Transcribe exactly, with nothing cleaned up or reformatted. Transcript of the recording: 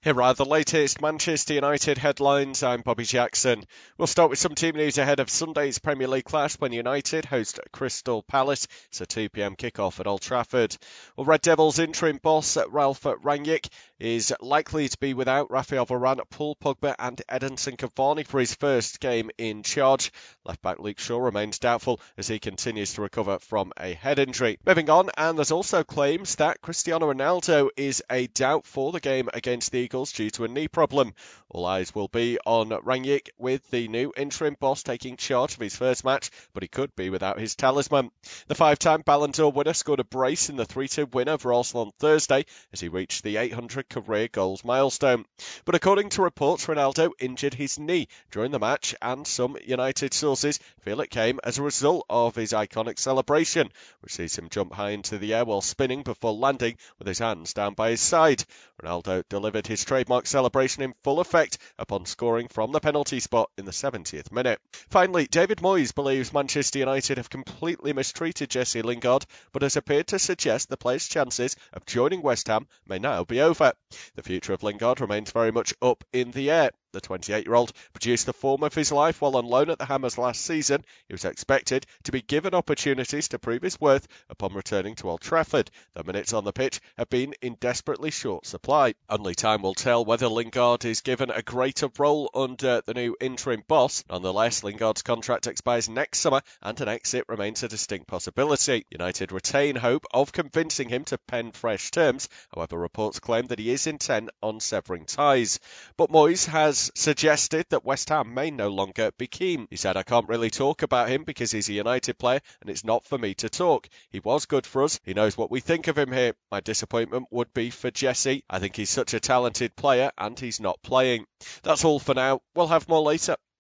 Here are the latest Manchester United headlines. I'm Bobby Jackson. We'll start with some team news ahead of Sunday's Premier League clash when United host Crystal Palace. It's a two p.m. kickoff at Old Trafford. Well, Red Devils interim boss Ralph Rangnick is likely to be without Raphael Varane, Paul Pogba and Edinson Cavani for his first game in charge. Left-back Luke Shaw remains doubtful as he continues to recover from a head injury. Moving on, and there's also claims that Cristiano Ronaldo is a doubt for the game against the Eagles due to a knee problem. All eyes will be on Rangnick with the new interim boss taking charge of his first match, but he could be without his talisman. The five-time Ballon d'Or winner scored a brace in the three two win over Arsenal on Thursday as he reached the eight hundred career goals milestone. But according to reports, Ronaldo injured his knee during the match, and some United sources feel it came as a result of his iconic celebration, which sees him jump high into the air while spinning before landing with his hands down by his side. Ronaldo delivered his trademark celebration in full effect upon scoring from the penalty spot in the seventieth minute. Finally, David Moyes believes Manchester United have completely mistreated Jesse Lingard, but has appeared to suggest the player's chances of joining West Ham may now be over. The future of Lingard remains very much up in the air. The twenty-eight-year-old produced the form of his life while on loan at the Hammers last season. He was expected to be given opportunities to prove his worth upon returning to Old Trafford. The minutes on the pitch have been in desperately short supply. Only time will tell whether Lingard is given a greater role under the new interim boss. Nonetheless, Lingard's contract expires next summer and an exit remains a distinct possibility. United retain hope of convincing him to pen fresh terms. However, reports claim that he is intent on severing ties. But Moyes has suggested that West Ham may no longer be keen. He said, "I can't really talk about him because he's a United player and it's not for me to talk. He was good for us. He knows what we think of him here. My disappointment would be for Jesse. I think he's such a talented player and he's not playing." That's all for now. We'll have more later.